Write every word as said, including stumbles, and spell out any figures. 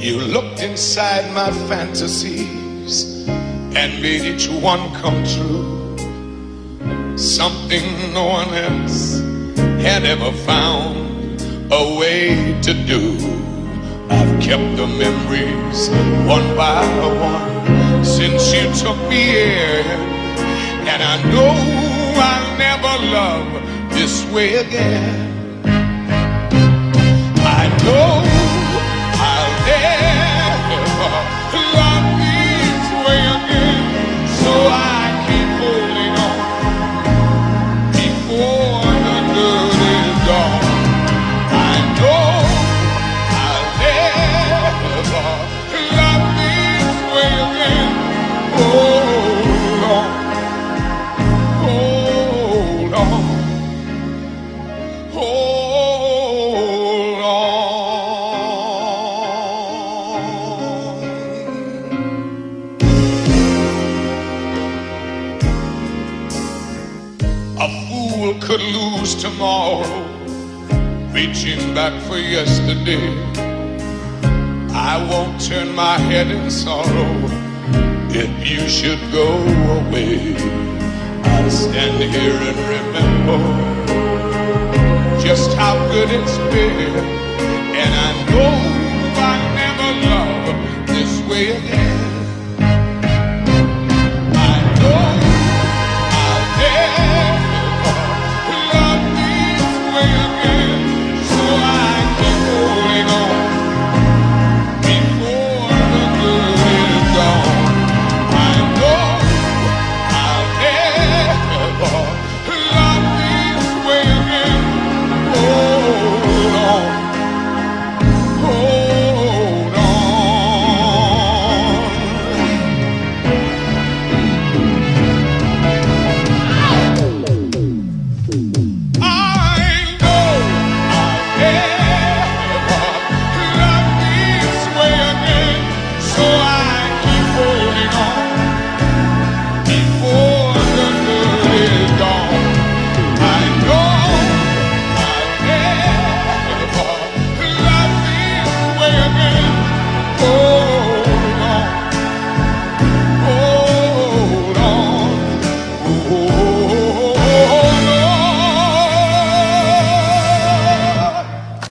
You looked inside my fantasies and made each one come true. Something no one else had ever found a way to do. I've kept the memories one by one since you took me in, and I know I'll never love this way again. I know I'll never love this way again, so I keep holding on before the good is gone. I know I'll never love this way again. Hold on, hold on, hold could lose tomorrow, reaching back for yesterday. I won't turn my head in sorrow if you should go away. I'll stand here and remember just how good it's been, and I know I'll never love this way again.